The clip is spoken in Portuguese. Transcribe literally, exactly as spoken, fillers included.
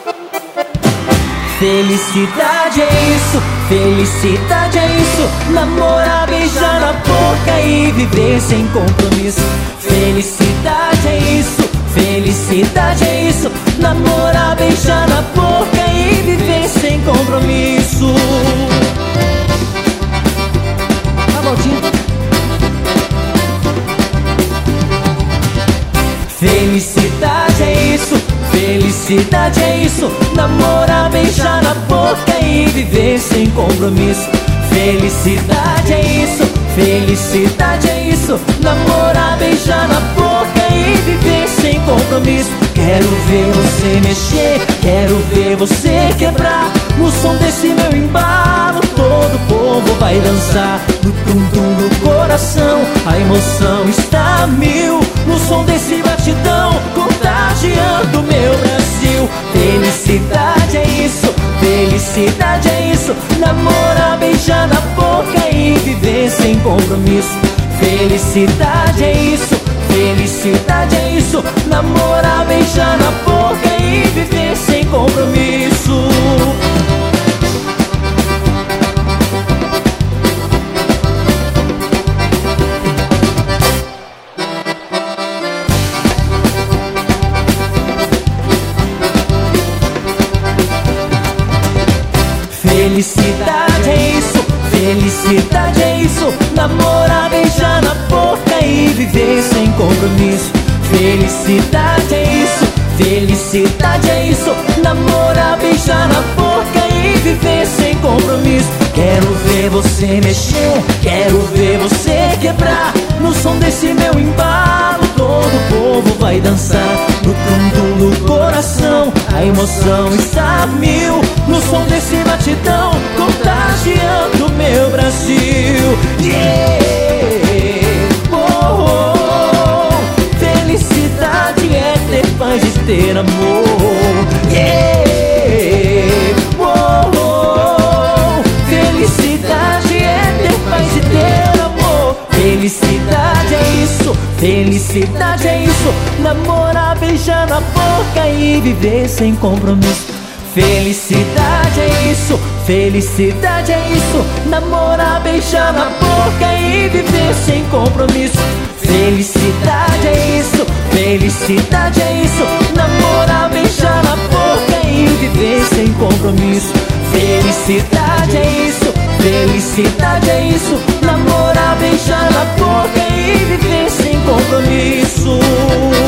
Felicidade é isso, felicidade é isso, namorar, beijar na boca e viver sem compromisso. Felicidade é isso, felicidade é isso, namorar, beijar na boca e viver sem compromisso. Tá voltinho. Felicidade é isso, felicidade é isso, namorar, beijar na boca e viver sem compromisso. Felicidade é isso, felicidade é isso, namorar, beijar na boca e viver sem compromisso. Quero ver você mexer, quero ver você quebrar, no som desse meu embalo todo o povo vai dançar. No tum-tum do coração a emoção está a mil, no som desse batidão contagiando meu Brasil. Felicidade é isso, felicidade é isso, namorar, beijar na boca e viver sem compromisso. Felicidade é isso, felicidade é isso, namorar, beijar na boca e viver sem compromisso. Felicidade é isso, felicidade é isso, namorar, beijar na boca e viver sem compromisso. Felicidade é isso, felicidade é isso, namorar, beijar na boca e viver sem compromisso. Quero ver você mexer, quero ver você quebrar, no som desse meu embalo todo o povo vai dançar. No tum-tum do coração a emoção está a mil, no som desse batidão contagiando meu Brasil. Yeah! Oh, oh, oh. Felicidade é ter paz e ter amor. Yeah! Oh, oh, oh. Felicidade é ter paz e ter amor. Felicidade é isso, felicidade é isso, namorar, beijar na boca e viver sem compromisso. Felicidade é isso, felicidade é isso, namorar, beijar na boca e viver sem compromisso. Felicidade é isso, felicidade é isso, namorar, beijar na boca e viver sem compromisso. Felicidade é isso, felicidade é isso, namorar, beijar na boca e viver sem compromisso.